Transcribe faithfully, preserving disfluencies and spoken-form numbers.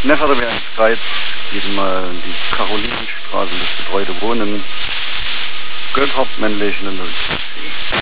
Neffer wäre ein Skype, eben mal die Karolinenstraße, das betreute Wohnen, Götthaupt männlich, null.